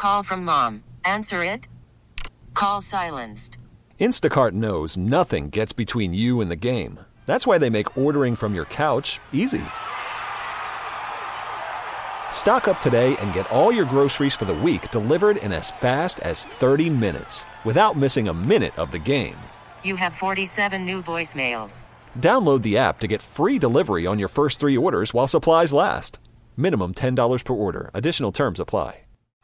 Call from mom. Answer it. Call silenced. Instacart knows nothing gets between you and the game. That's why they make ordering from your couch easy. Stock up today and get all your groceries for the week delivered in as fast as 30 minutes without missing a minute of the game. You have 47 new voicemails. Download the app to get free delivery on your first 3 orders while supplies last. Minimum $10 per order. Additional terms apply.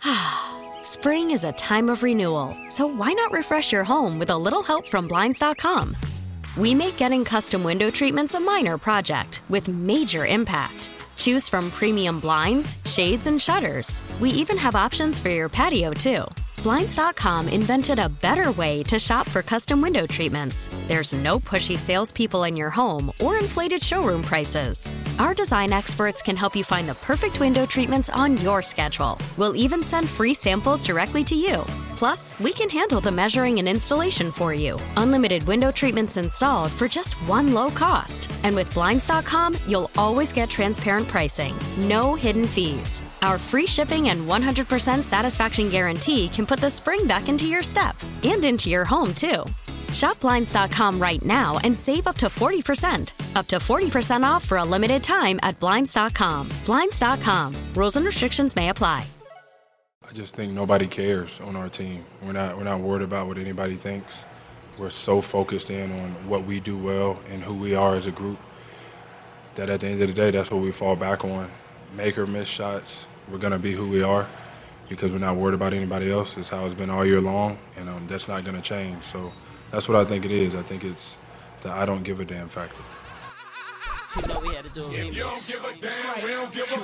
Spring is a time of renewal, so why not refresh your home with a little help from Blinds.com? We make getting custom window treatments a minor project with major impact. Choose from premium blinds, shades, and shutters. We even have options for your patio, too. Blinds.com invented a better way to shop for custom window treatments. There's no pushy salespeople in your home or inflated showroom prices. Our design experts can help you find the perfect window treatments on your schedule. We'll even send free samples directly to you. Plus, we can handle the measuring and installation for you. Unlimited window treatments installed for just one low cost. And with Blinds.com, you'll always get transparent pricing. No hidden fees. Our free shipping and 100% satisfaction guarantee can put the spring back into your step and into your home, too. Shop Blinds.com right now and save up to 40%. Up to 40% off for a limited time at Blinds.com. Blinds.com. Rules and restrictions may apply. I just think nobody cares on our team. We're not worried about what anybody thinks. We're so focused in on what we do well and who we are as a group that at the end of the day, that's what we fall back on. Make or miss shots, we're going to be who we are because we're not worried about anybody else. It's how it's been all year long, and that's not going to change. So that's what I think it is. I think it's the I don't give a damn factor. You know we had to do a remix. If you don't give a damn, we don't give a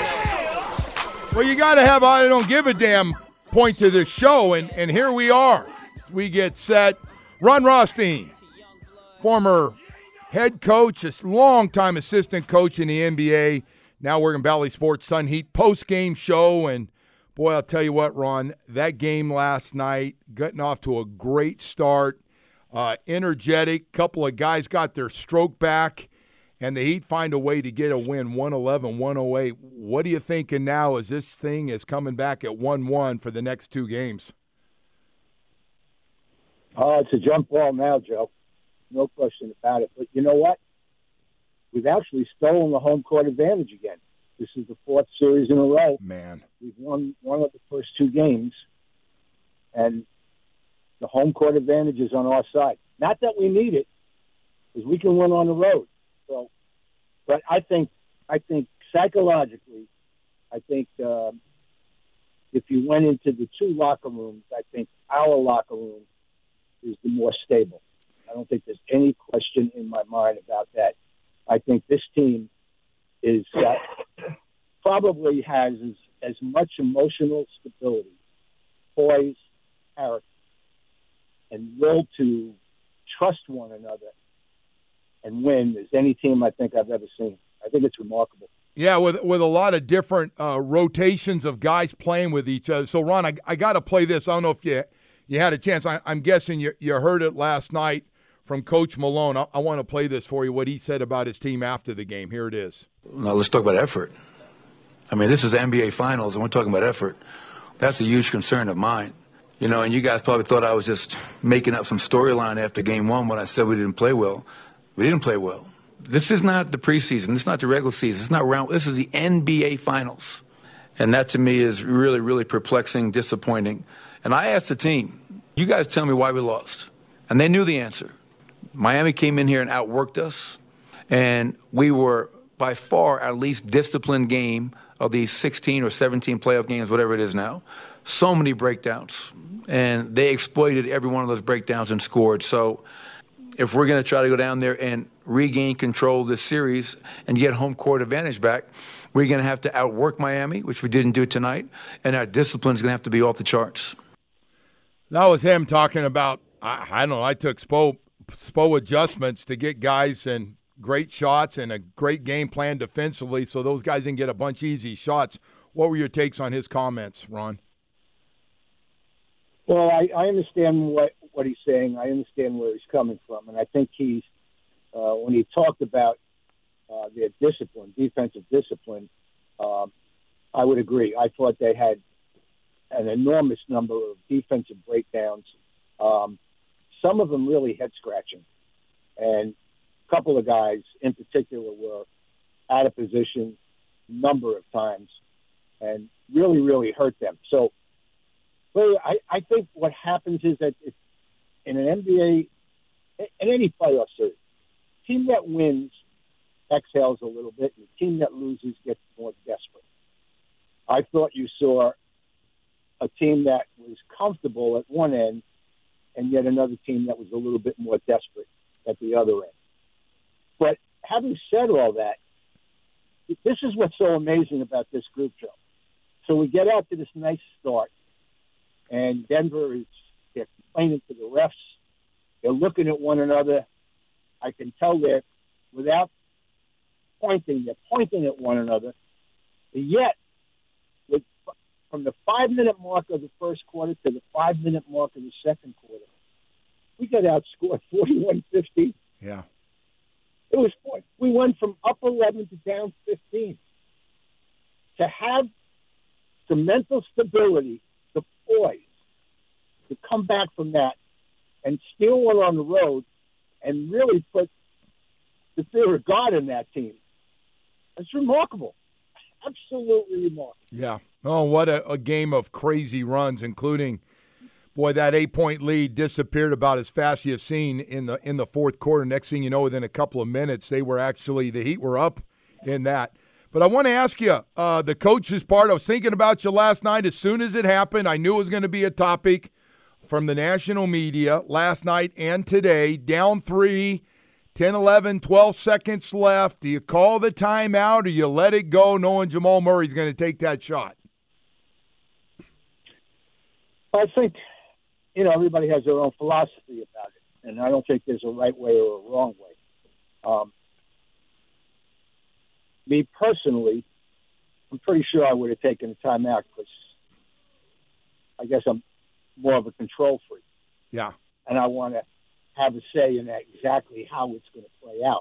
Well, you got to have I don't give a damn point to the show, and here we are. We get set. Ron Rothstein, former head coach, a longtime assistant coach in the NBA, now working Valley Sports Sun Heat post-game show. And, boy, I'll tell you what, Ron, that game last night, getting off to a great start, energetic. Couple of guys got their stroke back, and the Heat find a way to get a win, 111-108. What are you thinking now as this thing is coming back at 1-1 for the next 2 games? Oh, it's a jump ball now, Joe. No question about it. But you know what? We've actually stolen the home court advantage again. This is the 4th series in a row. Man. We've won one of the first 2 games, and the home court advantage is on our side. Not that we need it, because we can win on the road. So, but I think psychologically, if you went into the 2 locker rooms, I think our locker room is the more stable. I don't think there's any question in my mind about that. I think this team is probably has as much emotional stability, poise, character, and will to trust one another and win as any team I think I've ever seen. I think it's remarkable. Yeah, with a lot of different rotations of guys playing with each other. So, Ron, I got to play this. I don't know if you had a chance. I'm guessing you heard it last night from Coach Malone. I want to play this for you, what he said about his team after the game. Here it is. Now, let's talk about effort. I mean, this is the NBA Finals, and we're talking about effort. That's a huge concern of mine. You know, and you guys probably thought I was just making up some storyline after Game 1 when I said we didn't play well. We didn't play well. This is not the preseason. This is not the regular season. It's not round. This is the NBA Finals. And that, to me, is really, really perplexing, disappointing. And I asked the team, you guys tell me why we lost. And they knew the answer. Miami came in here and outworked us. And we were, by far, our least disciplined game of these 16 or 17 playoff games, whatever it is now. So many breakdowns. And they exploited every one of those breakdowns and scored. So if we're going to try to go down there and regain control of this series and get home court advantage back, we're going to have to outwork Miami, which we didn't do tonight, and our discipline is going to have to be off the charts. That was him talking about, I don't know, I took SPO adjustments to get guys and great shots and a great game plan defensively so those guys didn't get a bunch of easy shots. What were your takes on his comments, Ron? Well, I understand what he's saying. I understand where he's coming from. And I think he's, when he talked about their discipline, defensive discipline, I would agree. I thought they had an enormous number of defensive breakdowns. Some of them really head-scratching. And a couple of guys in particular were out of position a number of times and really, really hurt them. So I think what happens is that in an NBA, in any playoff series, the team that wins exhales a little bit, and the team that loses gets more desperate. I thought you saw a team that was comfortable at one end and yet another team that was a little bit more desperate at the other end. But having said all that, this is what's so amazing about this group, Joe. So we get out to this nice start, and Denver they're complaining to the refs. They're looking at one another. I can tell they're, without pointing, they're pointing at one another. Yet, from the 5-minute mark of the first quarter to the 5-minute mark of the second quarter, we got outscored 41-15. Yeah. It was fun. We went from up 11 to down 15. To have the mental stability, the poise, to come back from that and steal one on the road and really put the fear of God in that team, it's remarkable. Absolutely remarkable. Yeah. Oh, what a game of crazy runs, including, boy, that 8-point lead disappeared about as fast as you've seen in the fourth quarter. Next thing you know, within a couple of minutes, the Heat were up in that. But I want to ask you, the coach's part, I was thinking about you last night as soon as it happened. I knew it was going to be a topic from the national media last night and today. Down 3, 10, 11, 12 seconds left. Do you call the timeout or you let it go knowing Jamal Murray's going to take that shot? I think, everybody has their own philosophy about it, and I don't think there's a right way or a wrong way. Me personally, I'm pretty sure I would have taken a timeout because I guess I'm more of a control freak. Yeah. And I want to have a say in that exactly how it's going to play out.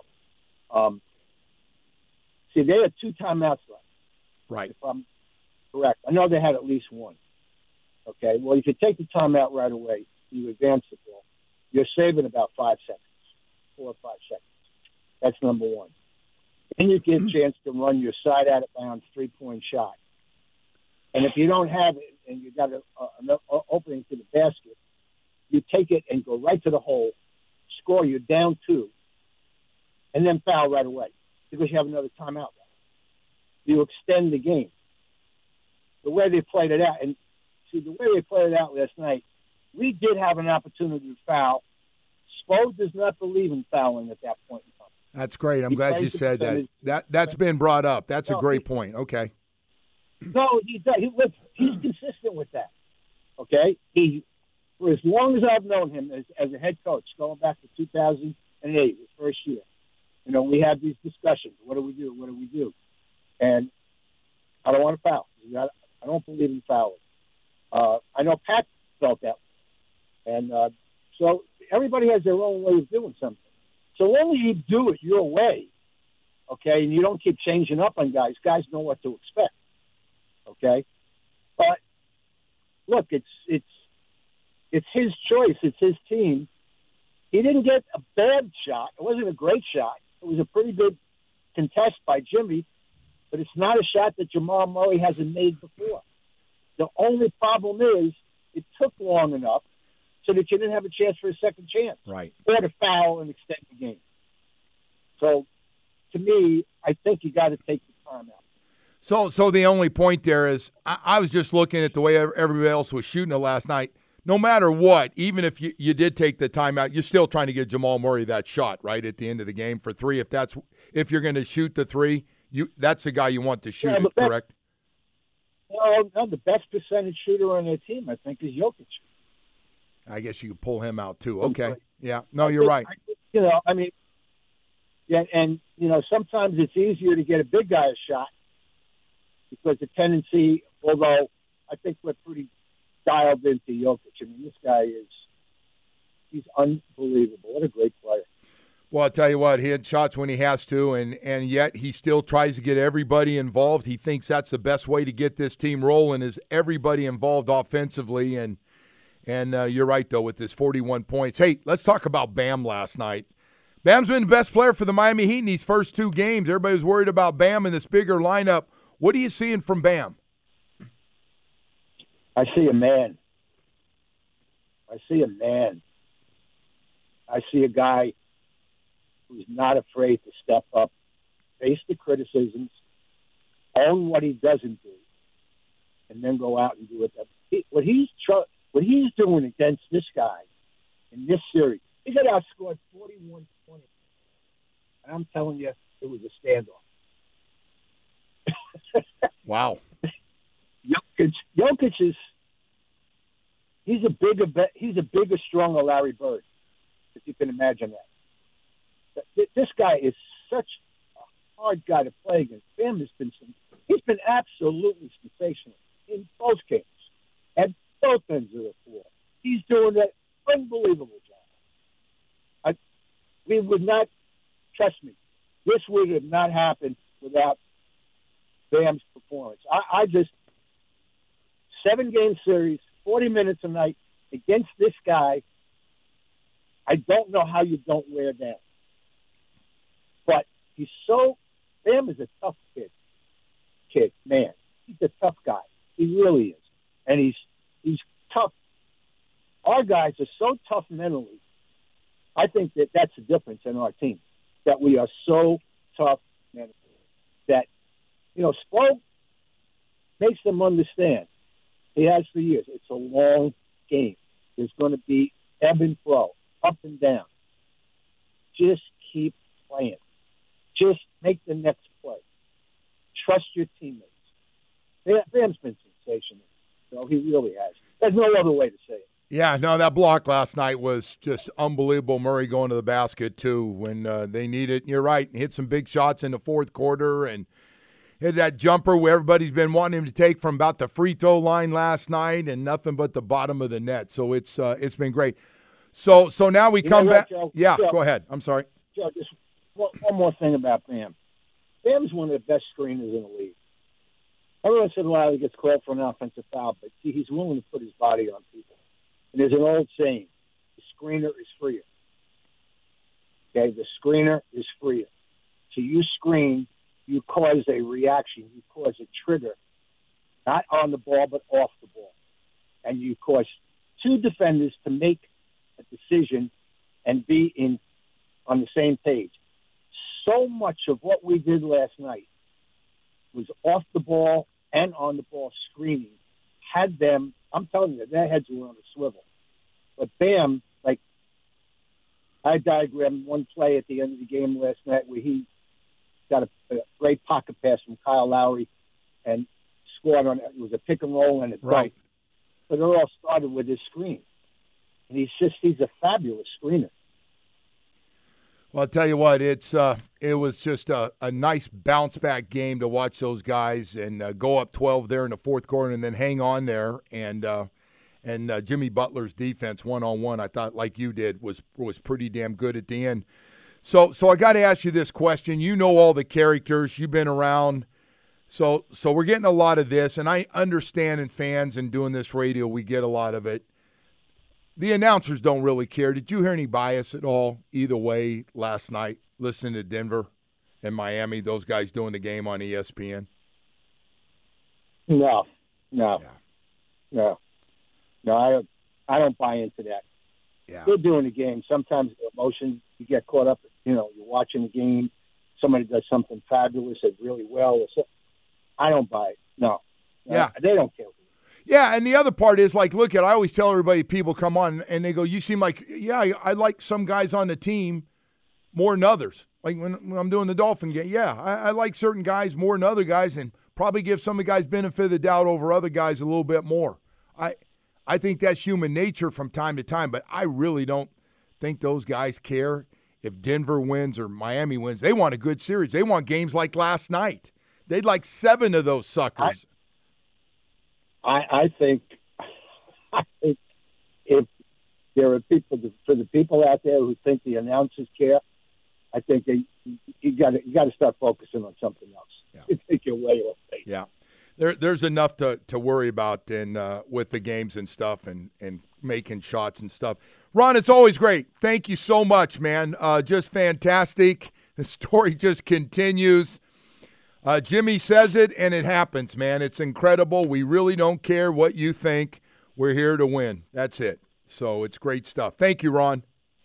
See, they had 2 timeouts left. Right. If I'm correct. I know they had at least one. Okay, well, if you take the timeout right away, you advance the ball, you're saving about 5 seconds, 4 or 5 seconds. That's number one. Then you get a chance to run your side out of bounds 3-point shot. And if you don't have it and you got an opening to the basket, you take it and go right to the hole, score, you're down 2, and then foul right away because you have another timeout. You extend the game. The way they played it out, and see, the way they played it out last night, we did have an opportunity to foul. Spo does not believe in fouling at that point in time. That's great. I'm glad you said that. That's been brought up. That's a great point. Okay. No, he's consistent with that. Okay? For as long as I've known him as a head coach, going back to 2008, his first year, we had these discussions. What do we do? What do we do? And I don't want to foul. I don't believe in fouling. I know Pat felt that way. And so everybody has their own way of doing something. So long as you do it your way, okay, and you don't keep changing up on guys know what to expect, okay? But, look, it's his choice. It's his team. He didn't get a bad shot. It wasn't a great shot. It was a pretty good contest by Jimmy, but it's not a shot that Jamal Murray hasn't made before. The only problem is it took long enough so that you didn't have a chance for a second chance. Right. Or to foul and extend the game. So, to me, I think you got to take the time out. So the only point there is I was just looking at the way everybody else was shooting it last night. No matter what, even if you did take the timeout, you're still trying to get Jamal Murray that shot, right, at the end of the game for 3. If you're going to shoot the 3, that's the guy you want to shoot it, correct? No, the best percentage shooter on their team, I think, is Jokic. I guess you could pull him out too. Okay. Yeah. No, you're right. And sometimes it's easier to get a big guy a shot because the tendency, although I think we're pretty dialed into Jokic. I mean, this guy he's unbelievable. What a great player. Well, I'll tell you what, he had shots when he has to, and yet he still tries to get everybody involved. He thinks that's the best way to get this team rolling is everybody involved offensively. And you're right, though, with his 41 points. Hey, let's talk about Bam last night. Bam's been the best player for the Miami Heat in these first 2 games. Everybody was worried about Bam in this bigger lineup. What are you seeing from Bam? I see a man. I see a guy who's not afraid to step up, face the criticisms, own what he doesn't do, and then go out and do it. What he's doing against this guy in this series, he got outscored 41-20. And I'm telling you, it was a standoff. Wow. Jokic is he's a bigger, stronger Larry Bird, if you can imagine that. This guy is such a hard guy to play against. Bam he's been absolutely sensational in both games, at both ends of the floor. He's doing an unbelievable job. We would not, trust me, this would have not happened without Bam's performance. I just 7-game series, 40 minutes a night against this guy. I don't know how you don't wear down. But Bam is a tough kid, man. He's a tough guy. He really is. And he's tough. Our guys are so tough mentally. I think that's the difference in our team, that we are so tough mentally. That, Spo makes them understand. He has for years. It's a long game. There's going to be ebb and flow, up and down. Just keep playing. Just make the next play. Trust your teammates. Bam's been sensational. He really has. There's no other way to say it. Yeah, no, that block last night was just unbelievable. Murray going to the basket, too, when they need it. You're right. Hit some big shots in the fourth quarter and hit that jumper where everybody's been wanting him to take from about the free throw line last night and nothing but the bottom of the net. So it's been great. So now we come back. Joe? Yeah, Joe, go ahead. I'm sorry. Joe, just one more thing about Bam. Bam's one of the best screeners in the league. Every once in a while he gets called for an offensive foul, but he's willing to put his body on people. And there's an old saying, the screener is freer. Okay, the screener is freer. So you screen, you cause a reaction, you cause a trigger, not on the ball but off the ball. And you cause 2 defenders to make a decision and be on the same page. So much of what we did last night was off the ball and on the ball screening. Had them, I'm telling you, their heads were on a swivel. But Bam, I diagrammed one play at the end of the game last night where he got a great pocket pass from Kyle Lowry and scored on it. It was a pick and roll and a dunk. But it all started with his screen. And he's a fabulous screener. Well, I'll tell you what, it was just a nice bounce-back game to watch those guys and go up 12 there in the fourth quarter and then hang on there. And Jimmy Butler's defense one-on-one, I thought, like you did, was pretty damn good at the end. So I got to ask you this question. You know all the characters. You've been around. So we're getting a lot of this, and I understand, and fans and doing this radio, we get a lot of it. The announcers don't really care. Did you hear any bias at all either way last night, listening to Denver and Miami, those guys doing the game on ESPN? No, I don't buy into that. Yeah. They're doing the game. Sometimes emotions, you get caught up. You're watching the game. Somebody does something fabulous and really well. I don't buy it. No. Yeah. They don't care. Yeah, and the other part is, I always tell everybody, people come on, and they go, you seem like, I like some guys on the team more than others. Like when I'm doing the Dolphin game, I like certain guys more than other guys and probably give some of the guys benefit of the doubt over other guys a little bit more. I think that's human nature from time to time, but I really don't think those guys care if Denver wins or Miami wins. They want a good series. They want games like last night. They'd like 7 of those suckers. I think if there are people, for the people out there who think the announcers care, I think you got to start focusing on something else. Yeah. Take your way off base. Yeah. There's enough to worry about with the games and stuff and making shots and stuff. Ron, it's always great. Thank you so much, man. Just fantastic. The story just continues. Jimmy says it, and it happens, man. It's incredible. We really don't care what you think. We're here to win. That's it. So it's great stuff. Thank you, Ron.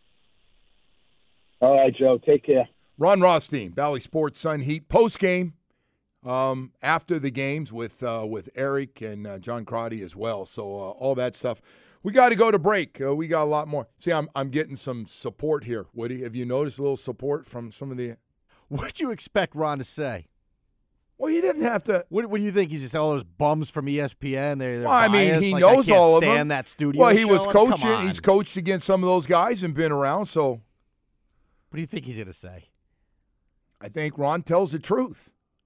All right, Joe. Take care. Ron Rothstein, Bally Sports Sun Heat post-game. After the games with Eric and John Crotty as well. So all that stuff. We got to go to break. We got a lot more. See, I'm getting some support here, Woody. Have you noticed a little support from some of the? What'd you expect Ron to say? Well, you didn't have to. What do you think? He's just all those bums from ESPN. They're well, I mean, biased. he like, knows I can't all of stand them. That studio. Well, he was show. coaching. Come on. He's coached against some of those guys and been around. So, what do you think he's going to say? I think Ron tells the truth.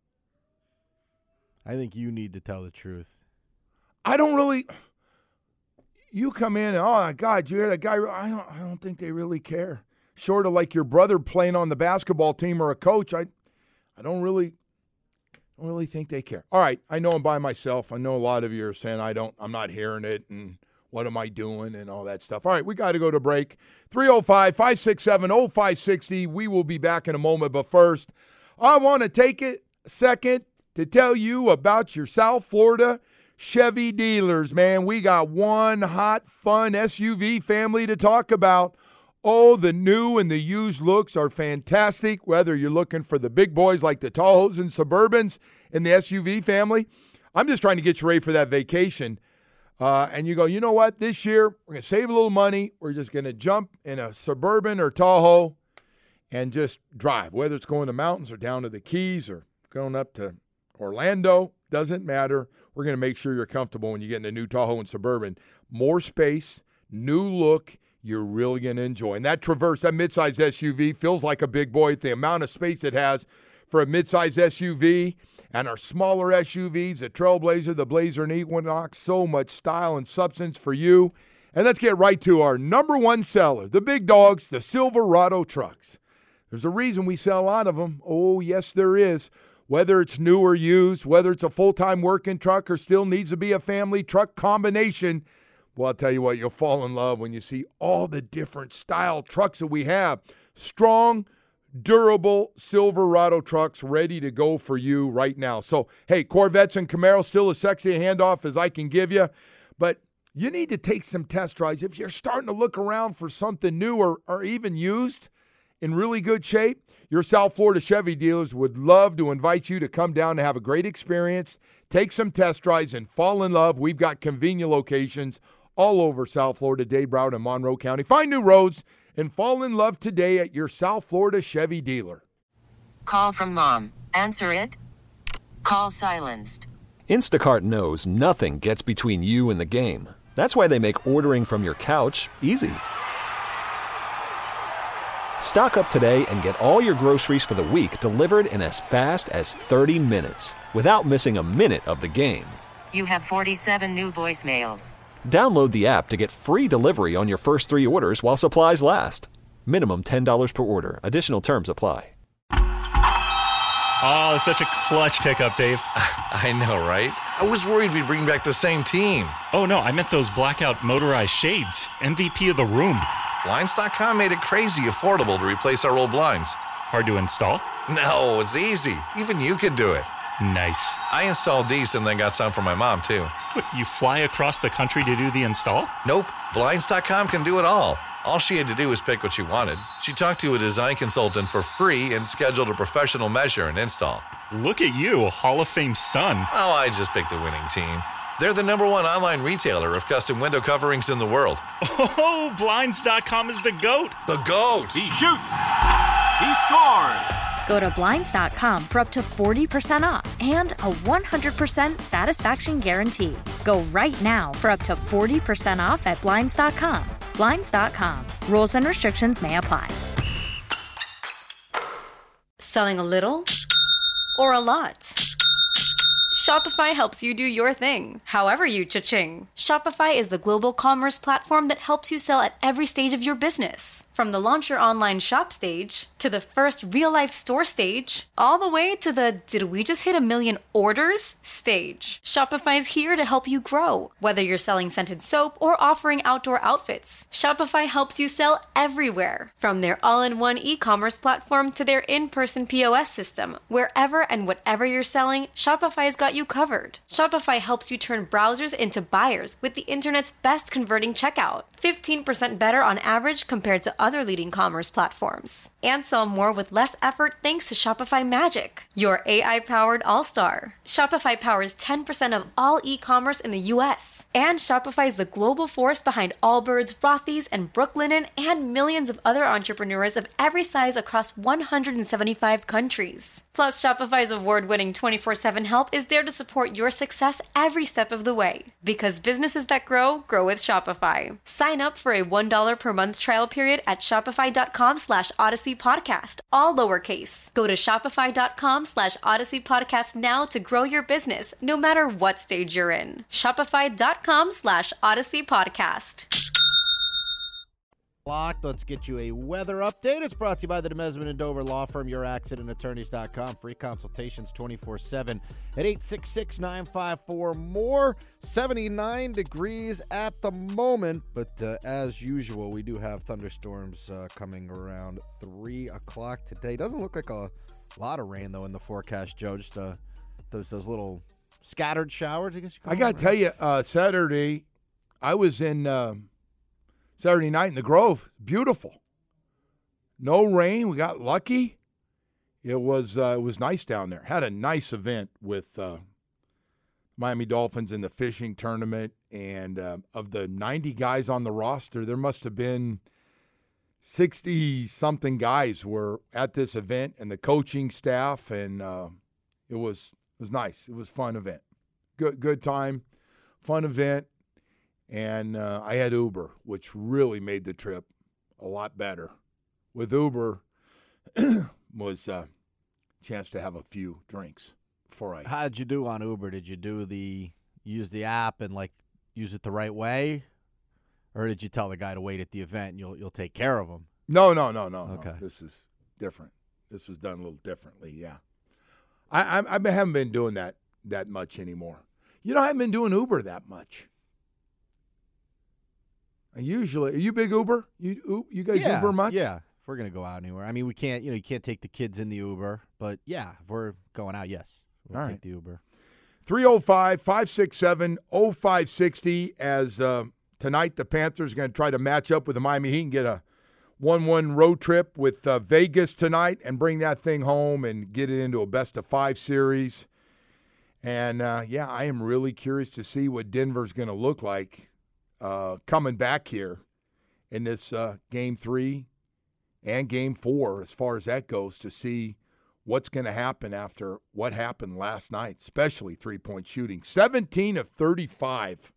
I think you need to tell the truth. I don't really. You come in, oh my God, you hear that guy? I don't think they really care. Short of like your brother playing on the basketball team or a coach, I don't really think they care. All right, I know I'm by myself. I know a lot of you are saying I'm not hearing it, and what am I doing, and all that stuff. All right, we got to go to break. 305-567-0560. We will be back in a moment, but first, I want to take a second to tell you about your South Florida Chevy dealers, man. We got one hot, fun SUV family to talk about. Oh, the new and the used looks are fantastic, whether you're looking for the big boys like the Tahoes and Suburbans in the SUV family. I'm just trying to get you ready for that vacation. And you go, you know what? This year, we're going to save a little money. We're just going to jump in a Suburban or Tahoe and just drive, whether it's going to mountains or down to the Keys or going up to Orlando. Doesn't matter. We're going to make sure you're comfortable when you get in a new Tahoe and Suburban. More space, new look, you're really going to enjoy. And that Traverse, that midsize SUV, feels like a big boy. The amount of space it has for a midsize SUV and our smaller SUVs, the Trailblazer, the Blazer, and Equinox, so much style and substance for you. And let's get right to our number one seller, the big dogs, the Silverado trucks. There's a reason we sell a lot of them. Oh, yes, there is. Whether it's new or used, whether it's a full-time working truck or still needs to be a family truck combination, well, I'll tell you what, you'll fall in love when you see all the different style trucks that we have. Strong, durable Silverado trucks ready to go for you right now. So, hey, Corvettes and Camaros, still as sexy a handoff as I can give you, but you need to take some test drives. If you're starting to look around for something new or even used in really good shape, your South Florida Chevy dealers would love to invite you to come down to have a great experience, take some test drives, and fall in love. We've got convenient locations all over South Florida, Dade, Broward, and Monroe County. Find new roads and fall in love today at your South Florida Chevy dealer. Call from mom. Answer it. Call silenced. Instacart knows nothing gets between you and the game. That's why they make ordering from your couch easy. Stock up today and get all your groceries for the week delivered in as fast as 30 minutes without missing a minute of the game. You have 47 new voicemails. Download the app to get free delivery on your first 3 orders while supplies last. Minimum $10 per order. Additional terms apply. Oh, such a clutch pickup, Dave. I know, right? I was worried we'd bring back the same team. Oh, no, I meant those blackout motorized shades. MVP of the room. Blinds.com made it crazy affordable to replace our old blinds. Hard to install? No, it's easy. Even you could do it. Nice. I installed these and then got some for my mom, too. What, you fly across the country to do the install? Nope. Blinds.com can do it all. All she had to do was pick what she wanted. She talked to a design consultant for free and scheduled a professional measure and install. Look at you, a Hall of Fame son. Oh, I just picked the winning team. They're the #1 online retailer of custom window coverings in the world. Oh, Blinds.com is the GOAT. The GOAT. He shoots. He scores. Go to Blinds.com for up to 40% off and a 100% satisfaction guarantee. Go right now for up to 40% off at Blinds.com. Blinds.com. Rules and restrictions may apply. Selling a little or a lot? Shopify helps you do your thing, however you cha-ching. Shopify is the global commerce platform that helps you sell at every stage of your business. From the launch your online shop stage to to the first real-life store stage, all the way to the "did we just hit 1 million orders" stage. Shopify's here to help you grow. Whether you're selling scented soap or offering outdoor outfits, Shopify helps you sell everywhere. From their all-in-one e-commerce platform to their in-person POS system, wherever and whatever you're selling, Shopify's got you covered. Shopify helps you turn browsers into buyers with the internet's best converting checkout, 15% better on average compared to other leading commerce platforms. And sell more with less effort thanks to Shopify Magic, your AI-powered all-star. Shopify powers 10% of all e-commerce in the U.S. And Shopify is the global force behind Allbirds, Rothy's, and Brooklinen, and millions of other entrepreneurs of every size across 175 countries. Plus, Shopify's award-winning 24/7 help is there to support your success every step of the way. Because businesses that grow with Shopify. Sign up for a $1 per month trial period at shopify.com/Odyssey Podcast, all lowercase. Go to shopify.com/Odyssey Podcast now to grow your business, no matter what stage you're in. Shopify.com/Odyssey Podcast. Let's get you a weather update. It's brought to you by the Demesman and Dover Law Firm, youraccidentattorneys.com. Free consultations 24/7 at 866-954-MORE. 79 degrees at the moment, but as usual, we do have thunderstorms coming around 3 o'clock today. Doesn't look like a lot of rain, though, in the forecast, Joe. Just those little scattered showers, I guess you call them. I got to tell you, Saturday, I was in... Saturday night in the Grove, beautiful. No rain. We got lucky. It was nice down there. Had a nice event with Miami Dolphins in the fishing tournament. And of the 90 guys on the roster, there must have been 60-something guys were at this event, and the coaching staff. And it was nice. It was a fun event. Good time, fun event. And I had Uber, which really made the trip a lot better. With Uber was a chance to have a few drinks before I. How'd you do on Uber? Did you use the app and use it the right way, or did you tell the guy to wait at the event and you'll take care of him? No. Okay. No. This is different. This was done a little differently. Yeah, I haven't been doing that much anymore. I haven't been doing Uber that much. Usually, are you big Uber? You guys Uber much? Yeah, if we're gonna go out anywhere. I mean, we can't. You can't take the kids in the Uber, but yeah, if we're going out, yes, we'll take the Uber. 305-567-0560. As tonight, the Panthers are going to try to match up with the Miami Heat and get a 1-1 road trip with Vegas tonight and bring that thing home and get it into a best-of-5 series. And I am really curious to see what Denver's going to look like. Coming back here in this Game 3 and Game 4, as far as that goes, to see what's going to happen after what happened last night, especially three-point shooting. 17 of 35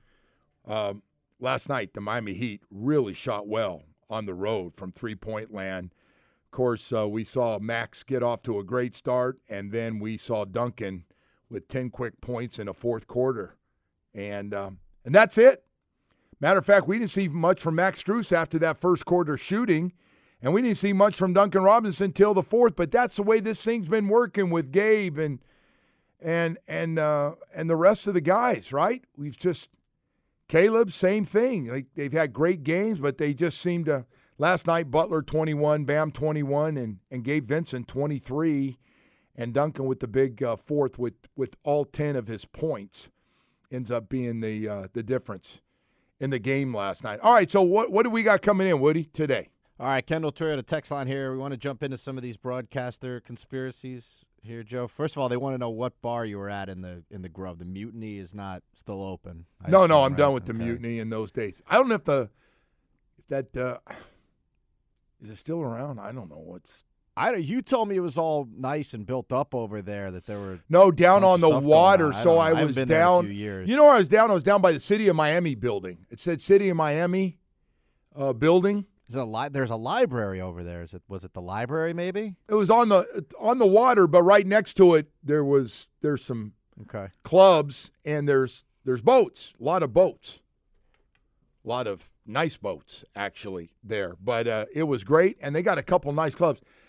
last night. The Miami Heat really shot well on the road from three-point land. Of course, we saw Max get off to a great start, and then we saw Duncan with 10 quick points in the fourth quarter. And that's it. Matter of fact, we didn't see much from Max Strus after that first quarter shooting, and we didn't see much from Duncan Robinson until the fourth. But that's the way this thing's been working with Gabe and the rest of the guys, right? We've just Caleb, same thing. Like, they've had great games, but they just seem to. Last night, Butler 21, Bam 21, and Gabe Vincent 23, and Duncan with the big fourth with all 10 of his points ends up being the difference in the game last night. All right, so what do we got coming in, Woody, today? All right, Kendall Toyota text line here. We want to jump into some of these broadcaster conspiracies here, Joe. First of all, they want to know what bar you were at in the Grove. The Mutiny is not still open. No, I'm done with the Mutiny in those days. I don't know if that is it still around. I don't know You told me it was all nice and built up over there. That there were down on the water. So I was down. There a few years. You know where I was down? I was down by the City of Miami building. It said City of Miami building. There's a library over there. Was it the library? Maybe it was on the water, but right next to it there's some clubs, and there's boats. A lot of boats. A lot of nice boats actually there. But it was great, and they got a couple nice clubs.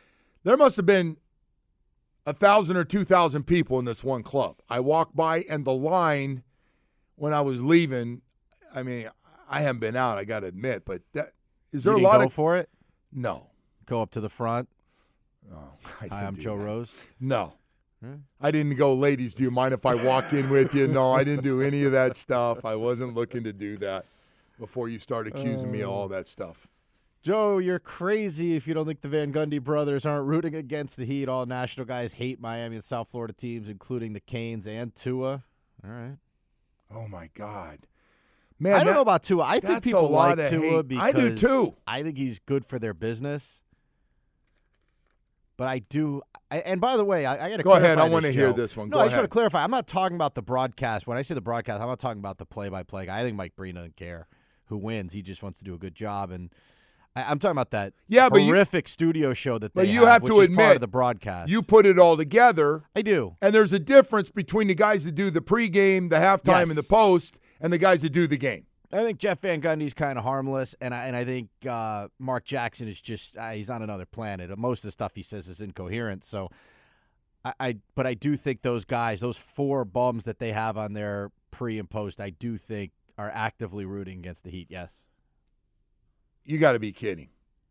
There must have been 1,000 or 2,000 people in this one club. I walked by, and the line when I was leaving, I mean, I haven't been out, I got to admit, but is there You a lot go of for it? No. Go up to the front. No. Hi, I'm Joe Rose. No. I didn't go, ladies, do you mind if I walk in with you? No, I didn't do any of that stuff. I wasn't looking to do that before you start accusing me of all that stuff. Joe, you're crazy if you don't think the Van Gundy brothers aren't rooting against the Heat. All national guys hate Miami and South Florida teams, including the Canes and Tua. All right. Oh, my God. Man, I don't know about Tua. I think people like Tua hate. because I do too. I think he's good for their business. But I do. And by the way, I got to go ahead. I want to hear this one. No, I just want to clarify. I'm not talking about the broadcast. When I say the broadcast, I'm not talking about the play-by-play guy. I think Mike Breen doesn't care who wins. He just wants to do a good job. And I'm talking about that horrific studio show that they you have which to is admit, part of the broadcast. You put it all together. I do. And there's a difference between the guys that do the pregame, the halftime, and the post, and the guys that do the game. I think Jeff Van Gundy's kind of harmless, and I think Mark Jackson is just he's on another planet. Most of the stuff he says is incoherent. So, but I do think those guys, those four bums that they have on their pre and post, I do think are actively rooting against the Heat. Yes. You got to be kidding.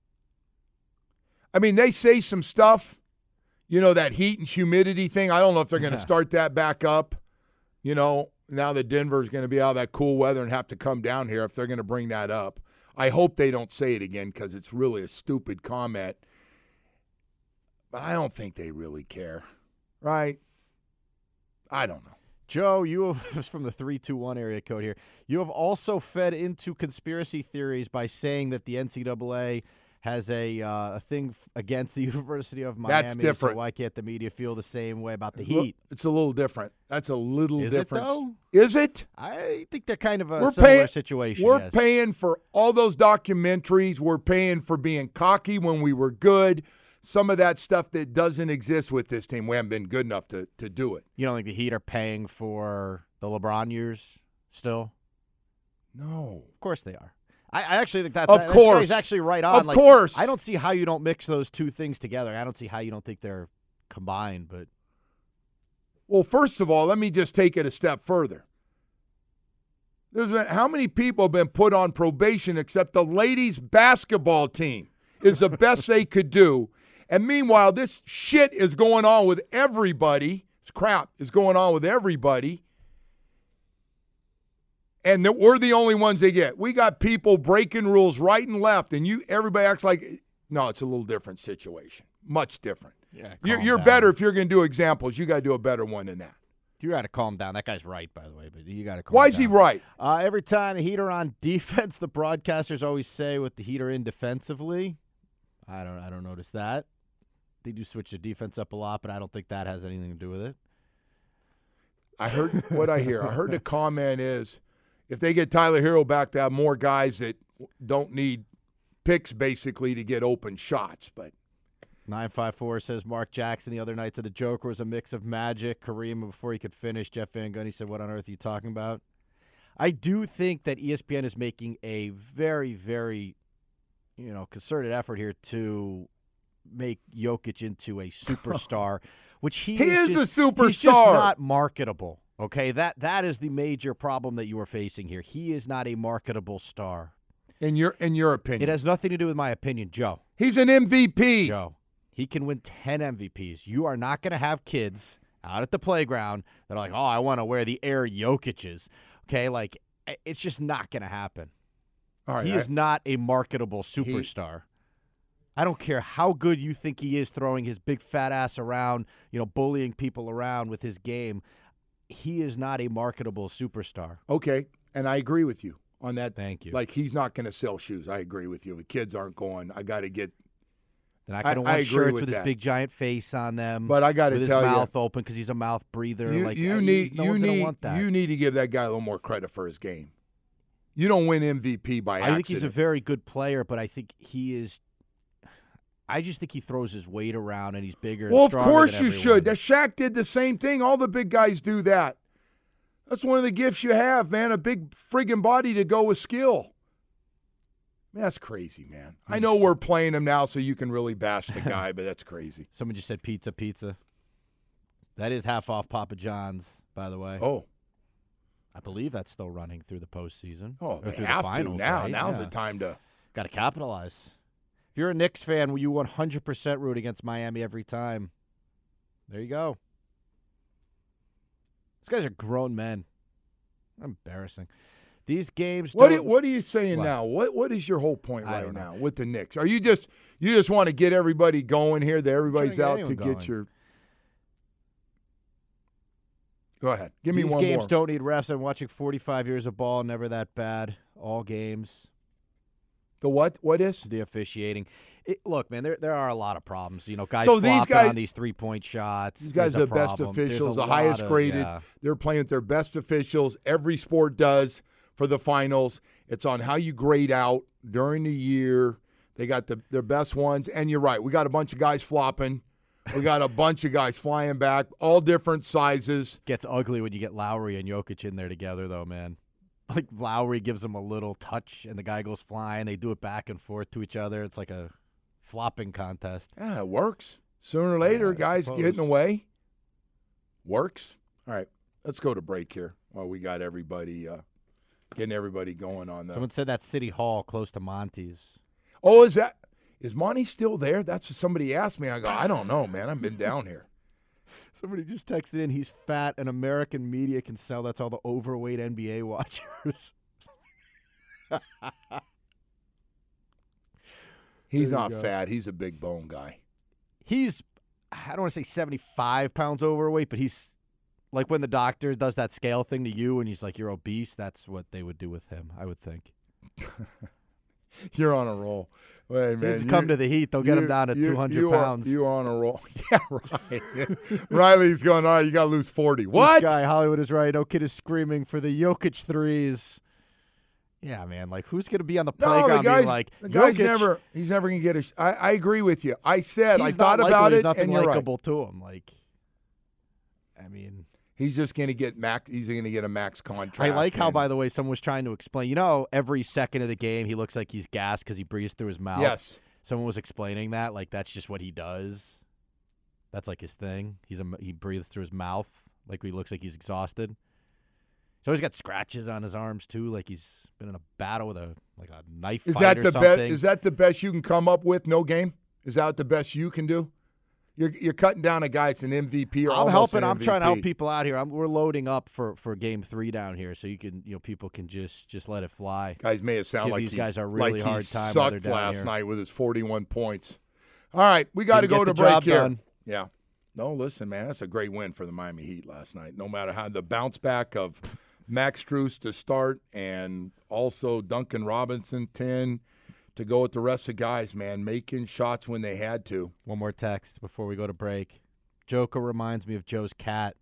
I mean, they say some stuff, that heat and humidity thing. I don't know if they're going to start that back up, now that Denver's going to be out of that cool weather and have to come down here, if they're going to bring that up. I hope they don't say it again because it's really a stupid comment. But I don't think they really care, right? I don't know. Joe, you have, from the 321 area code here, you have also fed into conspiracy theories by saying that the NCAA has a thing against the University of Miami. That's different. So why can't the media feel the same way about the Heat? It's a little different. That's a little different. Is it, though? Is it? I think they're kind of a similar situation. We're paying for all those documentaries. We're paying for being cocky when we were good. Some of that stuff that doesn't exist with this team. We haven't been good enough to do it. You don't think the Heat are paying for the LeBron years still? No. Of course they are. I actually think that is actually right on. Of course. I don't see how you don't mix those two things together. I don't see how you don't think they're combined. But well, first of all, let me just take it a step further. How many people have been put on probation except the ladies' basketball team is the best they could do. And meanwhile, this shit is going on with everybody. This crap is going on with everybody. And we're the only ones they get. We got people breaking rules right and left, and everybody acts like, no, it's a little different situation. Much different. Yeah, you're better if you're going to do examples. You got to do a better one than that. You got to calm down. That guy's right, by the way, but you got to calm down. Why is he right? Every time the Heat are on defense, the broadcasters always say what the Heat are in defensively. I don't notice that. They do switch the defense up a lot, but I don't think that has anything to do with it. I heard what I hear. I heard the comment is, if they get Tyler Hero back, they have more guys that don't need picks basically to get open shots. But 954 says Mark Jackson the other night to the Joker was a mix of magic. Kareem, before he could finish, Jeff Van Gundy said, what on earth are you talking about? I do think that ESPN is making a very, very, concerted effort here to make Jokic into a superstar, which he is a superstar. He's just not marketable. Okay, that is the major problem that you are facing here. He is not a marketable star. In your opinion. It has nothing to do with my opinion, Joe. He's an MVP. Joe, he can win 10 MVPs. You are not going to have kids out at the playground that are like, oh, I want to wear the Air Jokic's. Okay, it's just not going to happen. All right, he is not a marketable superstar. I don't care how good you think he is throwing his big fat ass around, bullying people around with his game. He is not a marketable superstar. Okay, and I agree with you on that. Thank you. Like, he's not going to sell shoes. I agree with you. The kids aren't going, I got to get. They're not going to want shirts with his big giant face on them. But I got to tell you, his mouth open because he's a mouth breather. No one's going to want that. You need to give that guy a little more credit for his game. You don't win MVP by accident. I think he's a very good player, but I think he is. I just think he throws his weight around and he's bigger. Well, and of course you should. Shaq did the same thing. All the big guys do that. That's one of the gifts you have, man, a big friggin' body to go with skill. That's crazy, man. I know we're playing him now so you can really bash the guy, but that's crazy. Someone just said pizza. That is half off Papa John's, by the way. Oh. I believe that's still running through the postseason. Oh, they through have the finals, to now. Right? Now's the time to. Got to capitalize. If you're a Knicks fan, you 100% root against Miami every time. There you go. These guys are grown men. Embarrassing. These games. What are you saying now? What is your whole point right now with the Knicks? Are you just want to get everybody going here? That everybody's out to get your. Go ahead. Give me one more. These games don't need refs. I'm watching 45 years of ball. Never that bad. All games. The what? What is? The officiating. Look, man, there are a lot of problems. Guys so flopping on these 3-point shots. These guys are the best officials, the highest graded. Yeah. They're playing with their best officials. Every sport does for the finals. It's on how you grade out during the year. They got their best ones. And you're right. We got a bunch of guys flopping. We got a bunch of guys flying back, all different sizes. Gets ugly when you get Lowry and Jokic in there together, though, man. Like Lowry gives him a little touch, and the guy goes flying. They do it back and forth to each other. It's like a flopping contest. Yeah, it works. Sooner or later, guys getting away. Works. All right, let's go to break here while we got everybody getting everybody going on the. Someone said that City Hall close to Monty's. Oh, is Monty still there? That's what somebody asked me. I go, I don't know, man. I've been down here. Somebody just texted in, he's fat and American media can sell. That's all the overweight NBA watchers. He's not fat. He's a big bone guy. He's, I don't want to say 75 pounds overweight, but he's like when the doctor does that scale thing to you and he's like, you're obese, that's what they would do with him, I would think. You're on a roll. Wait, man. He's come to the Heat. They'll get him down to 200 pounds. You're on a roll. Yeah, right. Riley's going, all right, you got to lose 40. What? This guy, Hollywood is right. No kid is screaming for the Jokic threes. Yeah, man. Like, who's going to be on the playground being like, the guy's Jokic, he's never going to get I agree with you. I said, I he's thought not about likable. it, There's nothing and you're likable right. to him. Like, I mean. He's just going to get He's going to get a max contract. I like how, by the way, someone was trying to explain. Every second of the game, he looks like he's gassed because he breathes through his mouth. Yes. Someone was explaining that, like that's just what he does. That's like his thing. He breathes through his mouth, like he looks like he's exhausted. So he's got scratches on his arms too, like he's been in a battle with a knife fight or something. Is that the best you can come up with? No game? Is that the best you can do? You're cutting down a guy. It's an MVP or I'm almost helping. an I'm MVP. trying to help people out here. We're loading up for Game 3 down here, so you can people can just let it fly. Guys may have sounded like these guys a really like hard he time. Sucked last night with his 41 points. All right, we got to go to break here. Done. Yeah. No, listen, man, that's a great win for the Miami Heat last night. No matter how the bounce back of Max Strus to start and also Duncan Robinson 10. To go with the rest of the guys, man, making shots when they had to. One more text before we go to break. Joker reminds me of Joe's cat.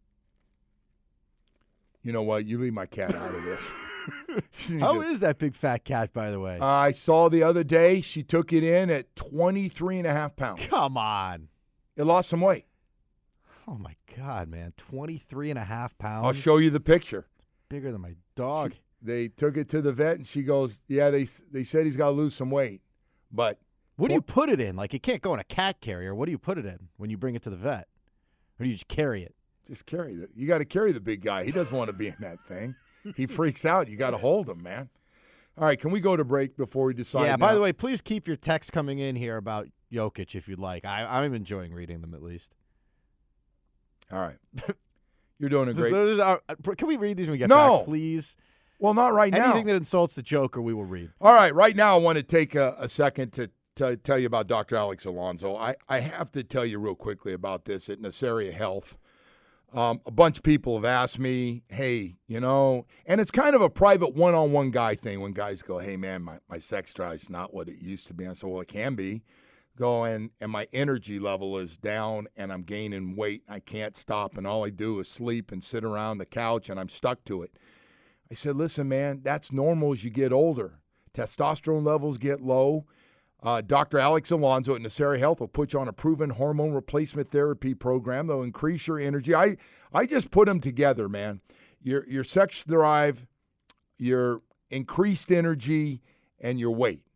You know what? You leave my cat out of this. How is that big fat cat, by the way? I saw the other day she took it in at 23.5 pounds. Come on. It lost some weight. Oh, my God, man. 23.5 pounds? I'll show you the picture. It's bigger than my dog. They took it to the vet, and she goes, yeah, they said he's got to lose some weight. But what do you put it in? Like, it can't go in a cat carrier. What do you put it in when you bring it to the vet? Or do you just carry it? Just carry it. You got to carry the big guy. He doesn't want to be in that thing. He freaks out. You got to hold him, man. All right, can we go to break before we decide? Yeah, by the way, please keep your texts coming in here about Jokic if you'd like. I'm enjoying reading them at least. All right. You're doing a great. Can we read these when we get back, please? Well, not right now. Anything that insults the Joker, we will read. All right. Right now, I want to take a second to tell you about Dr. Alex Alonso. I have to tell you real quickly about this at Nasaria Health. A bunch of people have asked me, hey, and it's kind of a private one-on-one guy thing when guys go, hey, man, my sex drive's not what it used to be. I said, well, it can be. And my energy level is down, and I'm gaining weight. I can't stop, and all I do is sleep and sit around the couch, and I'm stuck to it. I said, listen, man, that's normal as you get older. Testosterone levels get low. Dr. Alex Alonso at Nasaria Health will put you on a proven hormone replacement therapy program that will increase your energy. I just put them together, man. Your sex drive, your increased energy, and your weight.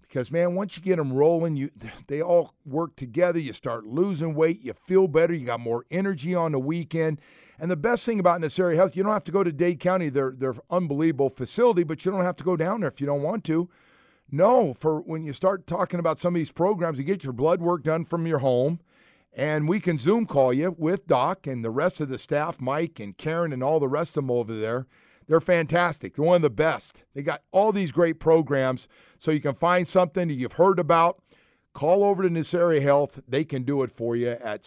Because, man, once you get them rolling, they all work together. You start losing weight. You feel better. You got more energy on the weekend. And the best thing about Naceri Health, you don't have to go to Dade County. They're unbelievable facility, but you don't have to go down there if you don't want to. No, for when you start talking about some of these programs, you get your blood work done from your home, and we can Zoom call you with Doc and the rest of the staff, Mike and Karen and all the rest of them over there. They're fantastic. They're one of the best. They got all these great programs, so you can find something that you've heard about. Call over to Naceri Health. They can do it for you at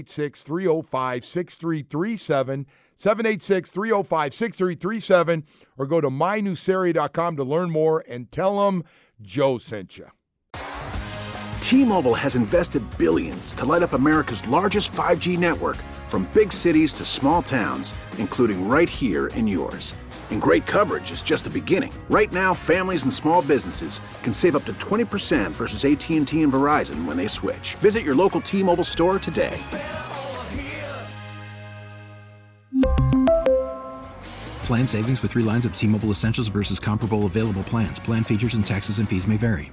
786-305-6337, 786-305-6337, or go to mynewsari.com to learn more and tell them Joe sent you. T-Mobile has invested billions to light up America's largest 5G network, from big cities to small towns, including right here in yours. And great coverage is just the beginning. Right now, families and small businesses can save up to 20% versus AT&T and Verizon when they switch. Visit your local T-Mobile store today. Plan savings with 3 lines of T-Mobile Essentials versus comparable available plans. Plan features and taxes and fees may vary.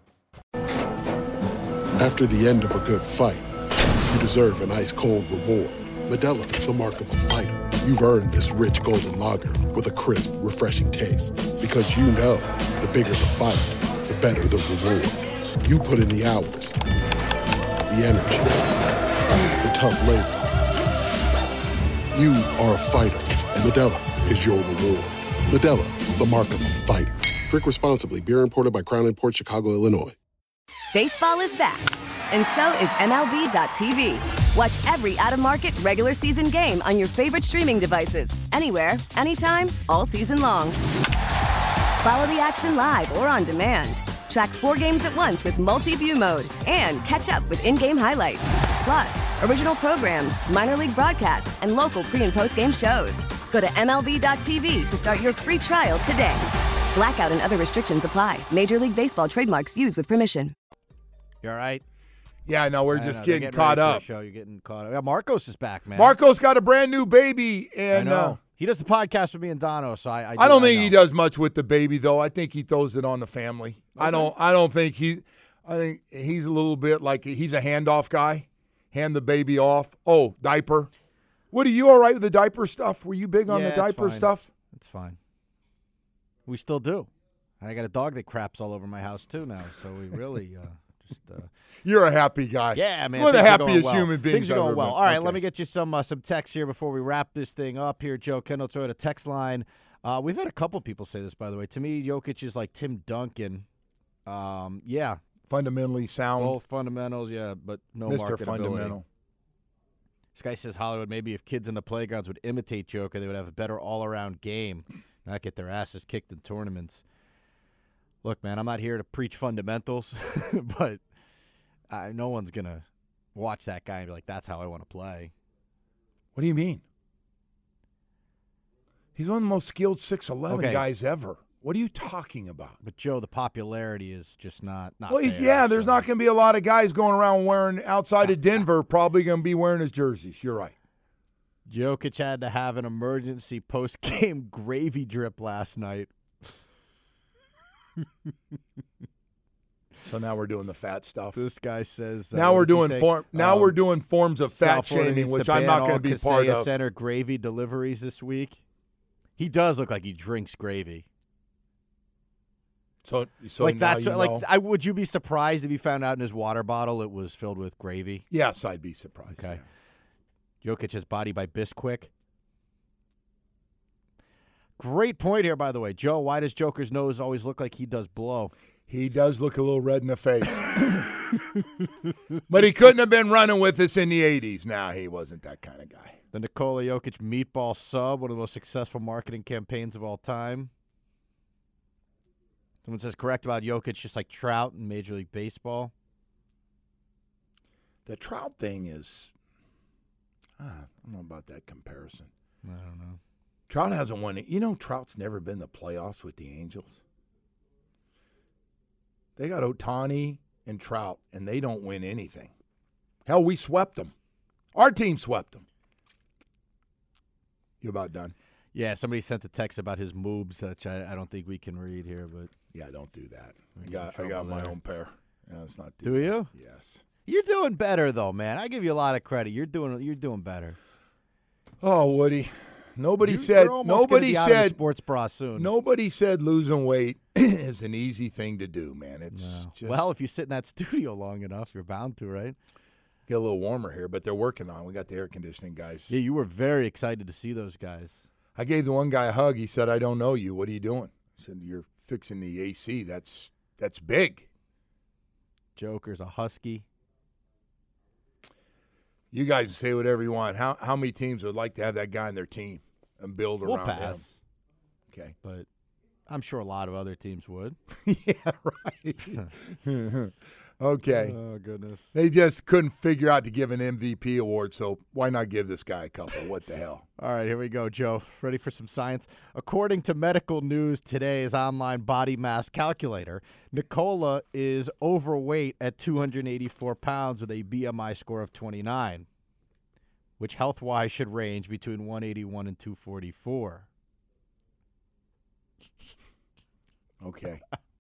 After the end of a good fight, you deserve an ice-cold reward. Modelo is the mark of a fighter. You've earned this rich golden lager with a crisp, refreshing taste. Because you know, the bigger the fight, the better the reward. You put in the hours, the energy, the tough labor. You are a fighter, and Modelo is your reward. Modelo, the mark of a fighter. Drink responsibly. Beer imported by Crown Imports, Chicago, Illinois. Baseball is back, and so is MLB.tv. Watch every out-of-market regular season game on your favorite streaming devices, anywhere, anytime, all season long. Follow the action live or on demand. Track 4 games at once with multi-view mode and catch up with in-game highlights. Plus, original programs, minor league broadcasts, and local pre- and post-game shows. Go to MLB.tv to start your free trial today. Blackout and other restrictions apply. Major League Baseball trademarks used with permission. You all right? Yeah, no, we're just getting caught ready for up. the show. You're getting caught up. Yeah, Marcos is back, man. Marcos got a brand new baby, and I know. He does the podcast with me and Dono, so I don't think he does much with the baby, though. I think he throws it on the family. Okay. I don't think I think he's a little bit like he's a handoff guy. Hand the baby off. Oh, diaper. What, are you all right with the diaper stuff? Were you big on the diaper stuff? It's fine. We still do. I got a dog that craps all over my house too now, so we really You're a happy guy. Yeah, man. One of the happiest human beings. Things are going well. Met. All right, let me get you some texts here before we wrap this thing up here, Joe. Kendall Toyota text line. We've had a couple people say this, by the way. To me, Jokic is like Tim Duncan. Yeah. Fundamentally sound. Both fundamentals, yeah, but no Mr. marketability. Fundamental. This guy says Hollywood, maybe if kids in the playgrounds would imitate Joker, they would have a better all-around game, not get their asses kicked in tournaments. Look, man, I'm not here to preach fundamentals, but no one's going to watch that guy and be like, that's how I want to play. What do you mean? He's one of the most skilled 6'11" guys ever. What are you talking about? But, Joe, the popularity is just not well, there's not going to be a lot of guys going around wearing, outside of Denver, probably going to be wearing his jerseys. You're right. Jokic had to have an emergency post-game gravy drip last night. So now we're doing the fat stuff. This guy says now we're doing we're doing forms of fat shaming, which I'm not going to be part of. Center gravy deliveries this week. He does look like he drinks gravy. So like now that's you know. would you be surprised if you found out in his water bottle it was filled with gravy? Yes, I'd be surprised. Okay. Yeah. Jokic has body by Bisquick. Great point here, by the way. Joe, why does Joker's nose always look like he does blow? He does look a little red in the face. But he couldn't have been running with us in the 80s. Nah, he wasn't that kind of guy. The Nikola Jokic meatball sub, one of the most successful marketing campaigns of all time. Someone says correct about Jokic, just like Trout in Major League Baseball. The Trout thing is, I don't know about that comparison. I don't know. Trout hasn't won it. You know, Trout's never been in the playoffs with the Angels. They got Ohtani and Trout, and they don't win anything. Hell, we swept them. Our team swept them. You about done? Yeah, somebody sent a text about his moobs, which I don't think we can read here, but yeah, don't do that. I got my own pair. Yeah, let's not do. Do you? Yes. You're doing better though, man. I give you a lot of credit. You're doing better. Oh, Woody. Nobody You're said almost gonna be out of the sports bra soon. Nobody said losing weight is an easy thing to do, man. It's just, well, if you sit in that studio long enough, you're bound to, right? Get a little warmer here, but they're working on it. We got the air conditioning guys. Yeah, you were very excited to see those guys. I gave the one guy a hug. He said, "I don't know you. What are you doing?" I said, "You're fixing the AC. That's big." Joker's a Husky. You guys say whatever you want. How many teams would like to have that guy on their team and build around him? Okay. But I'm sure a lot of other teams would. Yeah, right. Okay. Oh, goodness. They just couldn't figure out to give an MVP award, so why not give this guy a couple? What the hell? All right, here we go, Joe. Ready for some science? According to Medical News Today's online body mass calculator, Nicola is overweight at 284 pounds with a BMI score of 29, which health-wise should range between 181 and 244. Okay.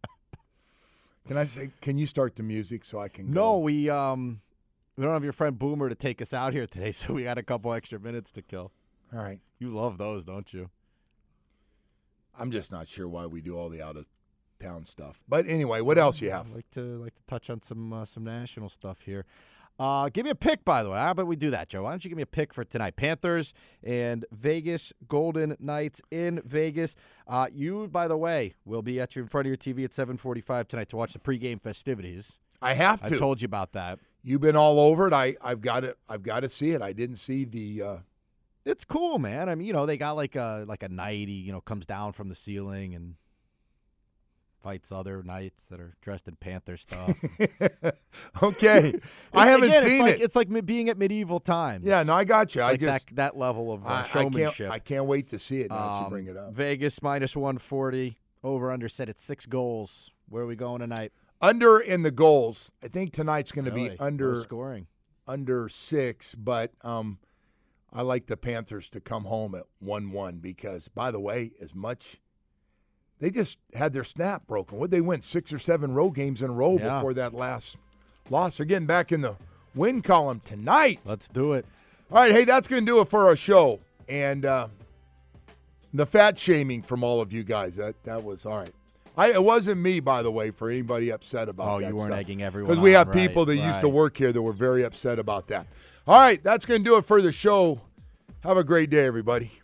Can you start the music so I can go? No, we don't have your friend Boomer to take us out here today, so we got a couple extra minutes to kill. All right. You love those, don't you? I'm just not sure why we do all the out-of-town stuff. But anyway, what else you have? I'd like to touch on some national stuff here. Give me a pick, by the way. How about we do that, Joe? Why don't you give me a pick for tonight? Panthers and Vegas, Golden Knights in Vegas. You, by the way, will be in front of your TV at 7:45 tonight to watch the pregame festivities. I have to. I told you about that. You've been all over it. I've got to see it. I didn't see the. It's cool, man. I mean, they got like a knight. He comes down from the ceiling and fights other knights that are dressed in Panther stuff. Okay. I haven't seen it. It's like being at medieval times. Yeah, no, I got you. It's that level of showmanship. I can't wait to see it now that you bring it up. Vegas minus 140. Over-under set at 6 goals. Where are we going tonight? Under in the goals. I think tonight's going to be under scoring. Under 6, but I like the Panthers to come home at 1-1 because, by the way, they just had their snap broken. Would they win 6 or 7 road games in a row before that last loss? They're getting back in the win column tonight. Let's do it. All right, hey, that's going to do it for our show. And the fat shaming from all of you guys, that was all right. It wasn't me, by the way, for anybody upset about that. Oh, you weren't stuff. egging everyone on. Because we have right, people that used to work here that were very upset about that. All right, that's going to do it for the show. Have a great day, everybody.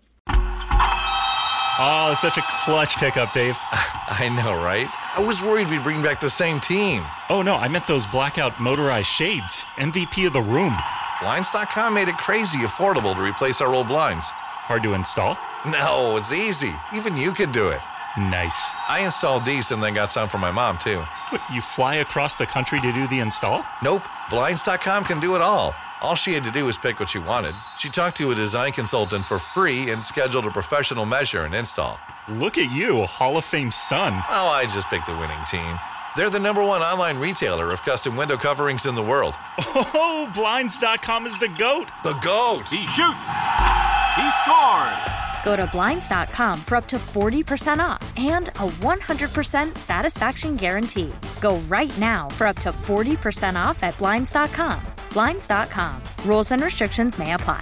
Oh, such a clutch pickup, Dave. I know, right? I was worried we'd bring back the same team. Oh, no, I meant those blackout motorized shades. MVP of the room. Blinds.com made it crazy affordable to replace our old blinds. Hard to install? No, it's easy. Even you could do it. Nice. I installed these and then got some for my mom, too. What, you fly across the country to do the install? Nope. Blinds.com can do it all. All she had to do was pick what she wanted. She talked to a design consultant for free and scheduled a professional measure and install. Look at you, Hall of Fame son. Oh, I just picked the winning team. They're the #1 online retailer of custom window coverings in the world. Oh, Blinds.com is the GOAT. The GOAT. He shoots. He scores. Go to Blinds.com for up to 40% off and a 100% satisfaction guarantee. Go right now for up to 40% off at Blinds.com. Blinds.com. Rules and restrictions may apply.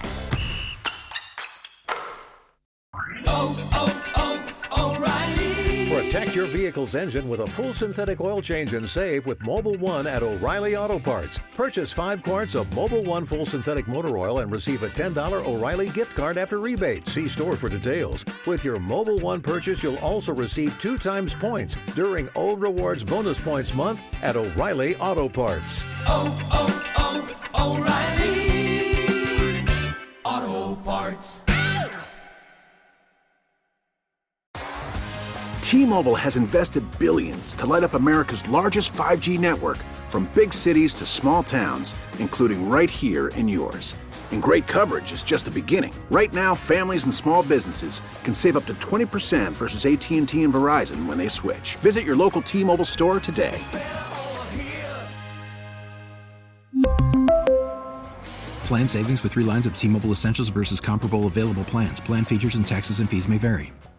O'Reilly. Protect your vehicle's engine with a full synthetic oil change and save with Mobil 1 at O'Reilly Auto Parts. Purchase 5 quarts of Mobil 1 full synthetic motor oil and receive a $10 O'Reilly gift card after rebate. See store for details. With your Mobil 1 purchase, you'll also receive 2 times points during O Rewards Bonus Points Month at O'Reilly Auto Parts. O'Reilly Auto Parts. T-Mobile has invested billions to light up America's largest 5G network, from big cities to small towns, including right here in yours. And great coverage is just the beginning. Right now, families and small businesses can save up to 20% versus AT&T and Verizon when they switch. Visit your local T-Mobile store today. Plan savings with 3 lines of T-Mobile Essentials versus comparable available plans. Plan features and taxes and fees may vary.